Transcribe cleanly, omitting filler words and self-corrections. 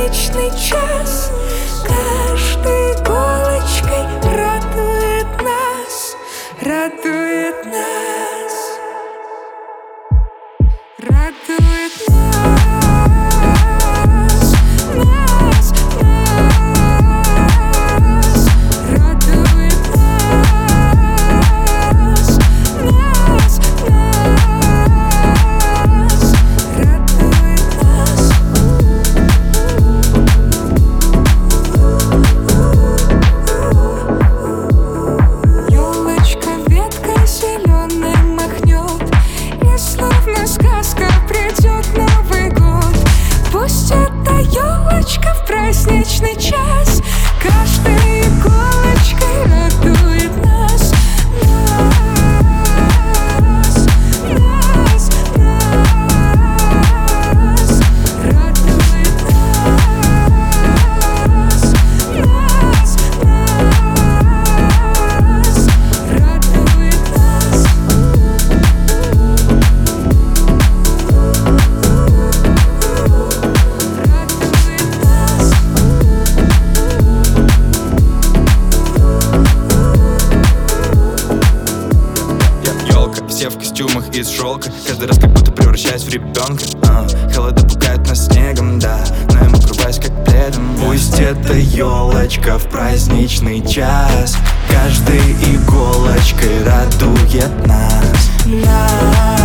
праздничный час. Каждой иголочкой радует нас, радует нас, радует нас, нас, нас, радует нас, нас, нас, радует нас. Ёлочка веткой зеленой махнет, и словно сказка придет Новый год. Пусть эта ёлочка в праздничный час каждой иголочкой радует нас, нас, нас, нас, радует нас, нас, нас, радует нас. Ёлка, все в костюмах из шелка, каждый раз как будто превращаюсь в ребенка. Холода пугают нас снегом, да, но я укрываюсь как пледом. Пусть эта ёлочка в праздничный час каждой иголочкой радует нас, нас.